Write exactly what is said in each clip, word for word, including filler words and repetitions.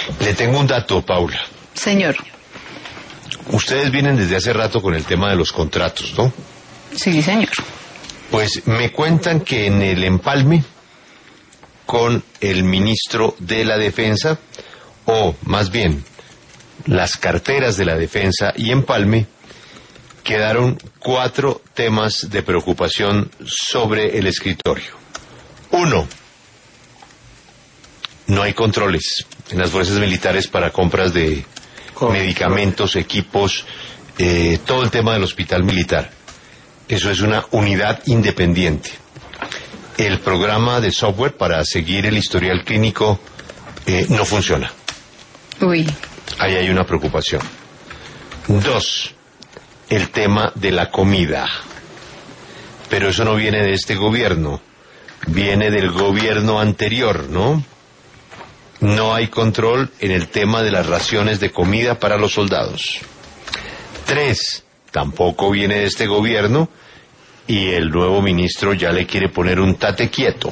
Le tengo un dato, Paula. Señor. Ustedes vienen desde hace rato con el tema de los contratos, ¿no? Sí, señor. Pues me cuentan que en el empalme con el ministro de la Defensa, o más bien las carteras de la Defensa y empalme, quedaron cuatro temas de preocupación sobre el escritorio. Uno, no hay controles en las fuerzas militares para compras de medicamentos, equipos, eh, todo el tema del hospital militar. Eso es una unidad independiente. El programa de software para seguir el historial clínico eh, no funciona. Uy. Ahí hay una preocupación. Dos, el tema de la comida. Pero eso no viene de este gobierno, viene del gobierno anterior, ¿no? No hay control en el tema de las raciones de comida para los soldados. Tres, tampoco viene de este gobierno y el nuevo ministro ya le quiere poner un tate quieto.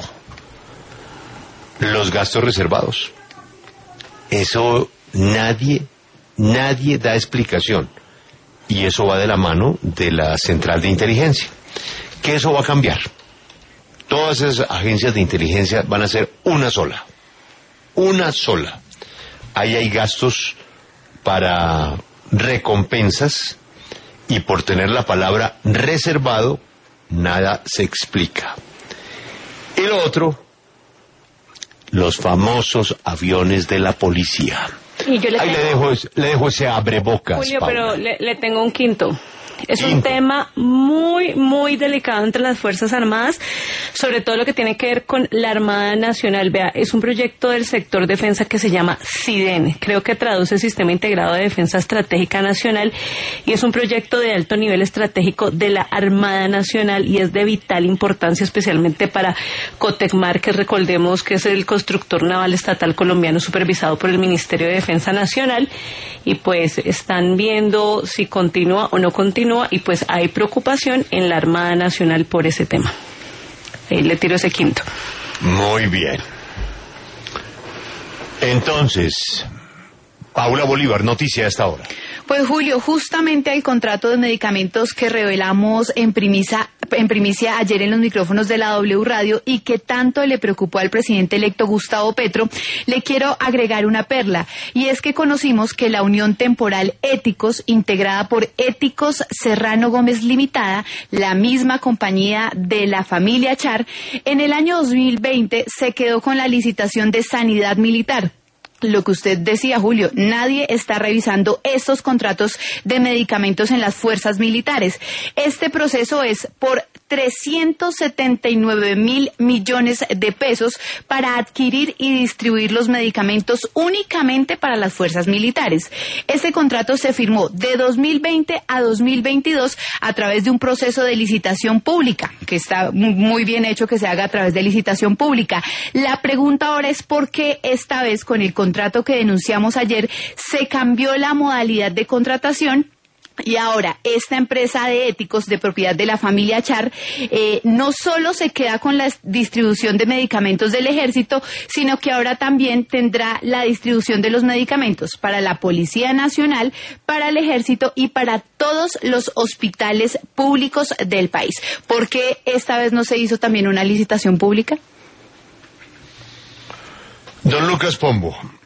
Los gastos reservados. Eso nadie, nadie da explicación. Y eso va de la mano de la central de inteligencia. Que eso va a cambiar. Todas esas agencias de inteligencia van a ser una sola. Una sola. Ahí hay gastos para recompensas y por tener la palabra reservado, nada se explica. Y lo otro, los famosos aviones de la policía. Y yo le Ahí tengo... le dejo, le dejo ese abrebocas, Julio, Paula. pero le, le tengo un quinto. Es Quinto. un tema muy, muy delicado entre las Fuerzas Armadas, sobre todo lo que tiene que ver con la Armada Nacional. Vea, es un proyecto del sector defensa que se llama SIDEN. Creo que traduce Sistema Integrado de Defensa Estratégica Nacional y es un proyecto de alto nivel estratégico de la Armada Nacional y es de vital importancia, especialmente para Cotecmar, que recordemos que es el constructor naval estatal colombiano supervisado por el Ministerio de Defensa Nacional, y pues están viendo si continúa o no continúa. Y pues hay preocupación en la Armada Nacional por ese tema. Ahí le tiro ese quinto. Muy bien. Entonces, Paula Bolívar, noticia a esta hora. Pues Julio, justamente el contrato de medicamentos que revelamos en primicia, en primicia ayer en los micrófonos de la W Radio y que tanto le preocupó al presidente electo Gustavo Petro, le quiero agregar una perla, y es que conocimos que la Unión Temporal Éticos, integrada por Éticos Serrano Gómez Limitada, la misma compañía de la familia Char, en el año dos mil veinte se quedó con la licitación de sanidad militar. Lo que usted decía, Julio, nadie está revisando estos contratos de medicamentos en las fuerzas militares. Este proceso es por trescientos setenta y nueve mil millones de pesos para adquirir y distribuir los medicamentos únicamente para las fuerzas militares. Este contrato se firmó de dos mil veinte a dos mil veintidós a través de un proceso de licitación pública, que está muy bien hecho que se haga a través de licitación pública. La pregunta ahora es por qué esta vez con el contrato que denunciamos ayer se cambió la modalidad de contratación. Y ahora, esta empresa de éticos de propiedad de la familia Char eh, no solo se queda con la distribución de medicamentos del ejército, sino que ahora también tendrá la distribución de los medicamentos para la Policía Nacional, para el ejército y para todos los hospitales públicos del país. ¿Por qué esta vez no se hizo también una licitación pública? Don Lucas Pombo.